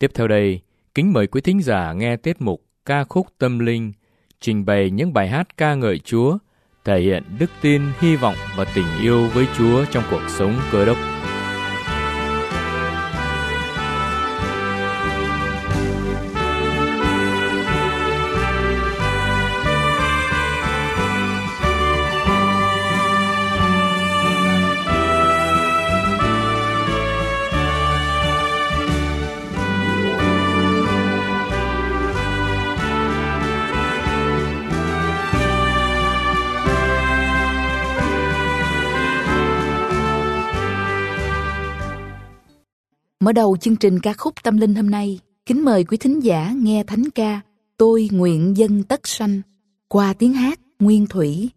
Tiếp theo đây, kính mời quý thính giả nghe tiết mục Ca khúc tâm linh, trình bày những bài hát ca ngợi Chúa, thể hiện đức tin, hy vọng và tình yêu với Chúa trong cuộc sống Cơ Đốc. Mở đầu chương trình ca khúc tâm linh hôm nay, kính mời quý thính giả nghe thánh ca Tôi nguyện dâng tất sanh qua tiếng hát Nguyên Thủy.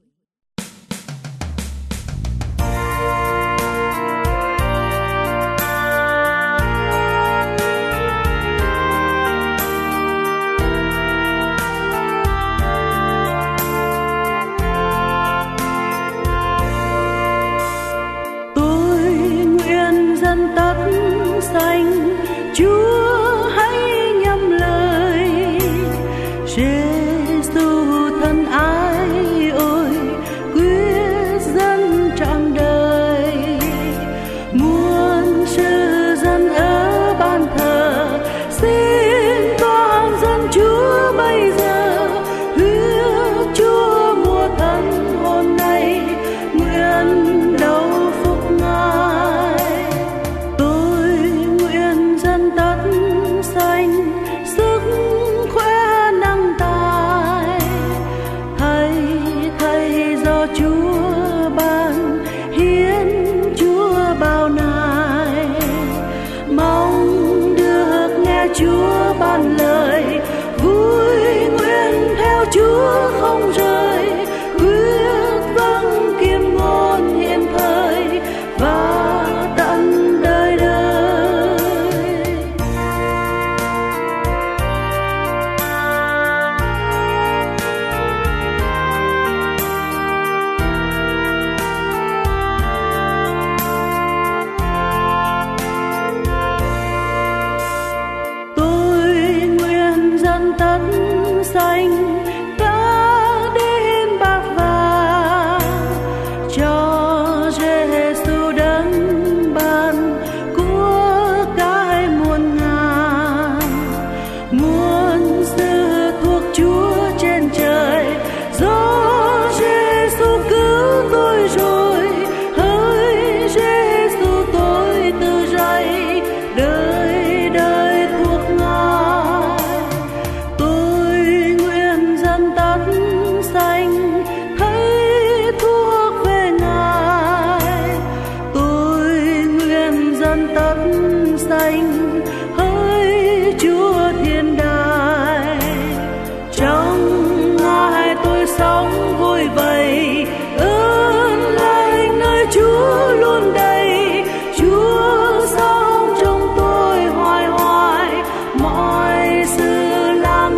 Tôi nguyện dâng tất xanh, Chúa hãy nhậm lời. Giêsu thân ái ơi, quyết dân trọn đời. Muôn sự dân ở ban thờ, xin con dân Chúa bây giờ. Huyết Chúa mua thân hồn này, nguyện đầu phục Ngài. Tôi nguyện dâng tất xanh, sức khỏe năng tài. Thầy do Chúa ban, hiến Chúa bao nài. Mong được nghe Chúa ban lời, vui nguyện theo Chúa không rời. Quyết vâng kiêm ngôn hiện thời và tận đời đời. Tôi nguyện dâng tất xanh, đã đến bạc vàng, cho Giêsu đấng ban của cải muôn ngàn. Muôn sự thuộc Chúa trên trời, do Giêsu cứu tôi rồi. Hỡi Giêsu tôi từ rày, đời đời thuộc Ngài. Tôi nguyện dâng tất xanh, thấy thuộc về Ngài. Tôi nguyện dâng tất xanh, hỡi Chúa thiên đàng. Trong Ngài tôi sống vui vầy, ơn lành nơi Chúa luôn đầy. Chúa sống trong tôi hoài hoài, mọi sự là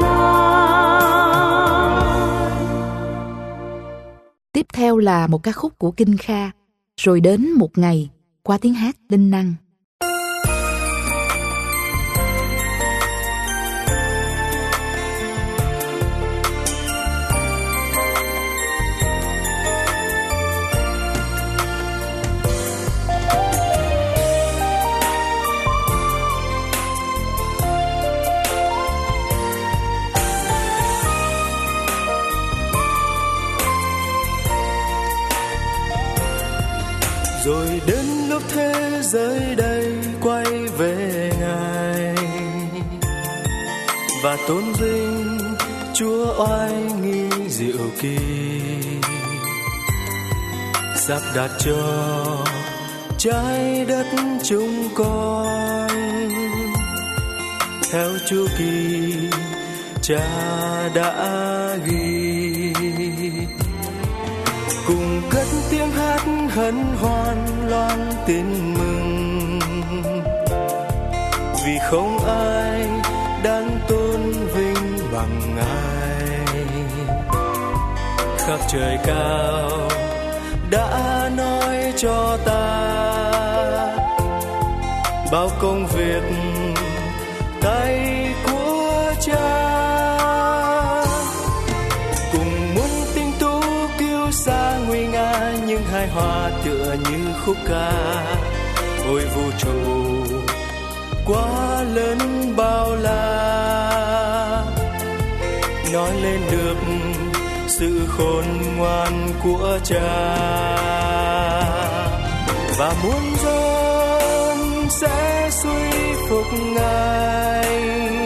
Ngài. Tiếp theo là một ca khúc của Kinh Kha, Rồi đến một ngày, qua tiếng hát Linh Năng. Rồi đến lúc thế giới đây quay về Ngài và tôn vinh Chúa oai nghi diệu kỳ, sắp đặt cho trái đất chúng con theo chu kỳ Cha đã ghi. Cùng cất tiếng hát hân hoan loan tin mừng, vì không ai đáng tôn vinh bằng Ngài. Khắp trời cao đã nói cho ta bao công việc tay hài hòa tựa như khúc ca. Ôi vũ trụ quá lớn bao la, nói lên được sự khôn ngoan của Cha. Và muôn dân sẽ suy phục Ngài,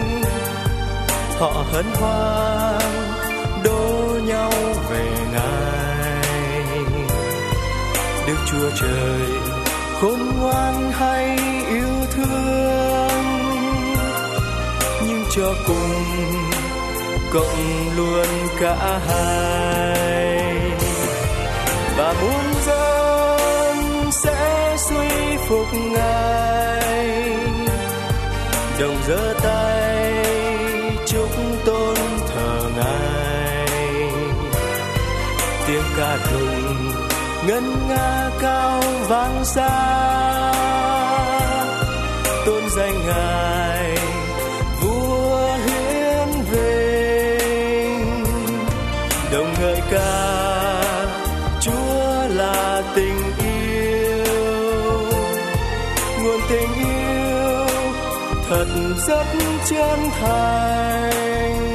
họ hân hoan đổ nhau về Ngài. Đức Chúa Trời khôn ngoan hay yêu thương, nhưng cho cùng cộng luôn cả hai. Và muôn dân sẽ suy phục Ngài, đồng giơ tay chúc tôn thờ Ngài. Tiếng ca tụng ngân nga cao vang xa, tôn danh Ngài vua hiển vinh. Đồng ngợi ca Chúa là tình yêu, nguồn tình yêu thật rất chân thành.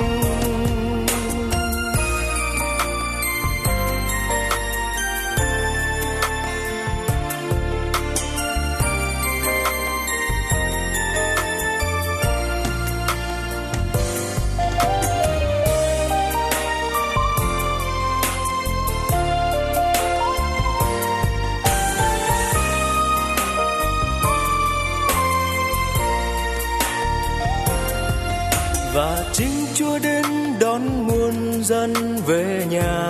Và chính Chúa đến đón muôn dân về nhà,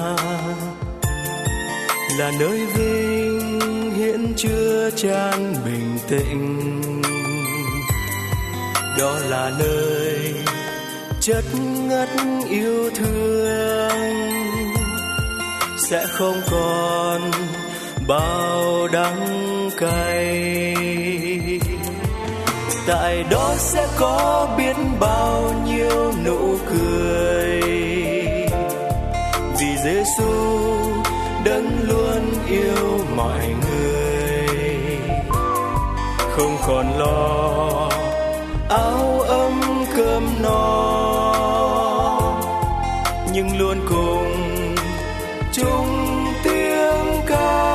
là nơi vinh hiển chứa chan bình tĩnh. Đó là nơi chất ngất yêu thương, sẽ không còn bao đắng cay. Tại đó sẽ có biết bao nhiêu nụ cười, vì Giêsu đấng luôn yêu mọi người. Không còn lo áo ấm cơm no, nhưng luôn cùng chung tiếng ca.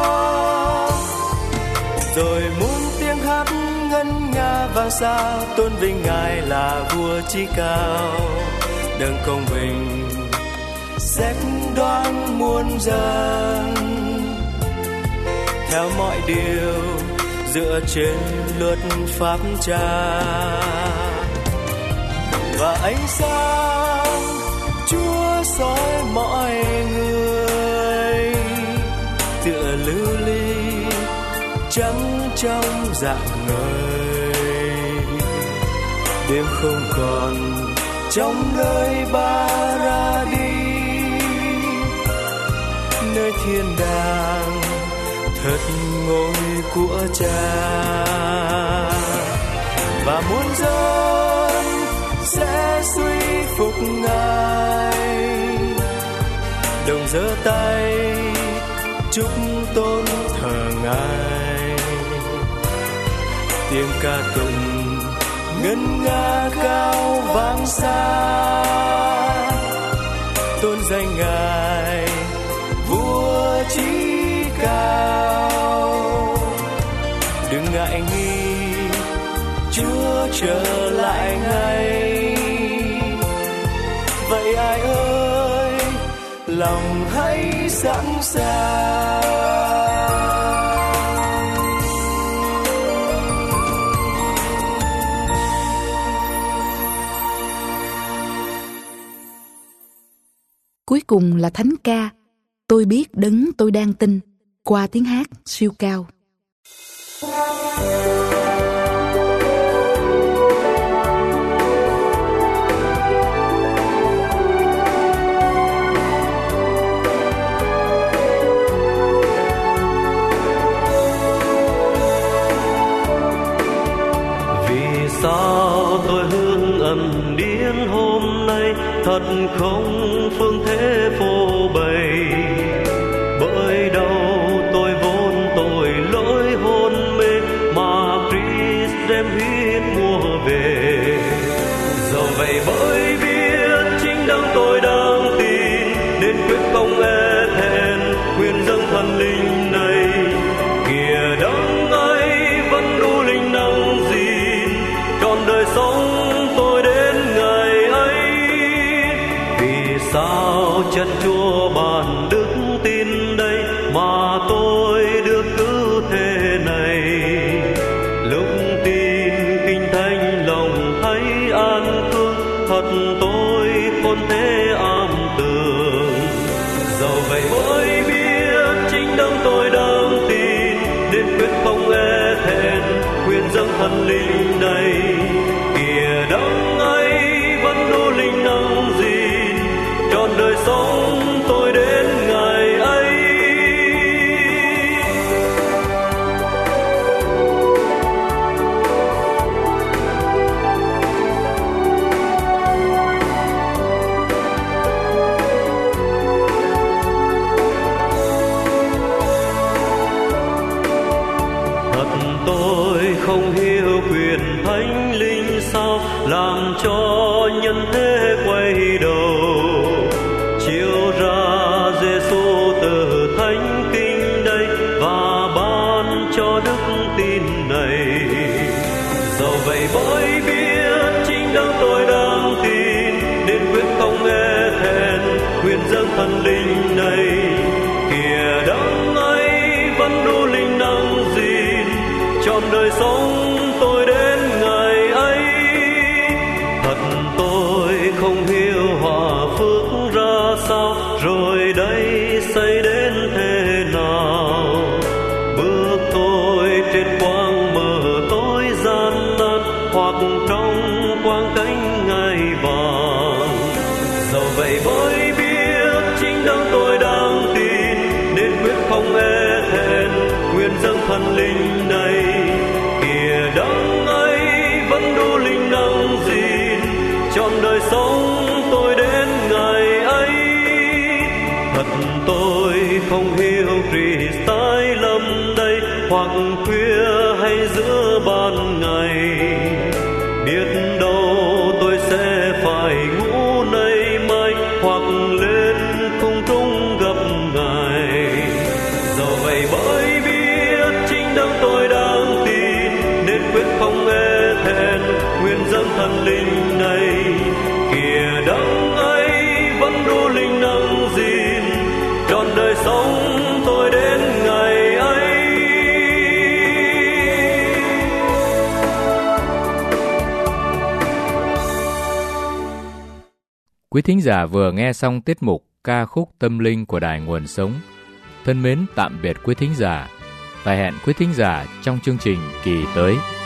Rồi muôn tiếng hát ngân nga vang xa, tôn vinh Ngài là vua chí cao. Đấng công bình xét đoán muôn dân, theo mọi điều dựa trên luật pháp Cha. Và ánh sáng Chúa soi mọi người, tựa lưu ly trắng trong rạng ngời. Đêm không còn trong nơi Ba-ra-đi, nơi thiên đàng thật ngôi của Cha. Và muôn dân sẽ suy phục Ngài, đồng giơ tay chúc tôn thờ Ngài. Tiếng ca tụng ngân nga cao vang xa, tôn danh Ngài vua chí cao. Đừng ngại nghi, Chúa trở lại ngay. Vậy ai ơi, lòng hãy sẵn sàng. Cuối cùng là thánh ca Tôi biết đấng tôi đang tin, qua tiếng hát siêu cao. Vì sao tôi hương ẩn điên hôm nay, thật không phương thế phô bày, bởi đâu sao chân Chúa ban đức tin đây mà tôi được cứu thế này. Lúc tin kinh thánh lòng thấy an cư, thật tôi khôn thế ám tường. Dẫu vậy mới biết chính đấng tôi đang tin, nên quyết không e thẹn nguyện dâng thần linh này. Kìa đấng ấy vẫn đủ linh năng gìn, trọn đời sống tôi đến ngày ấy. Thật tôi không hiểu quyền thánh linh sao làm cho nhân thế quay đầu, chiếu ra Giêsu từ thánh kinh đây và ban cho đức tin này. Dẫu vậy mới biết chính đấng tôi đang tin, nên quyết không e thẹn nguyện dâng thần linh này. Kìa đấng ấy vẫn đủ linh năng gìn, trọn đời sống tôi đến ngày ấy. Thật tôi không hiểu hòa phước ra sao, rồi đây xây đến thế nào. Bước tôi trên quang mờ tối gian nan, hoặc trong quang cánh ngai vàng. Dẫu vậy mới biết chính đấng tôi đang tin, nên quyết không e thẹn nguyện dâng thần linh này. Kìa đấng ấy vẫn đủ linh năng gìn, trọn đời sống tôi đến ngày ấy. Thật tôi không hiểu Christ tái lâm đây, hoặc khuya hay giữa ban ngày. Biết đâu tôi sẽ phải ngủ nay mai, hoặc lên cung trung gặp Ngài. Dẫu vậy bởi biết chính đấng tôi đang tin, nên quyết không e thẹn nguyện dâng thần linh này. Kìa đấng ấy vẫn đủ linh năng gìn, trọn đời sống tôi đến ngày ấy. Quý thính giả vừa nghe xong tiết mục ca khúc tâm linh của Đài Nguồn Sống. Thân mến tạm biệt quý thính giả và hẹn quý thính giả trong chương trình kỳ tới.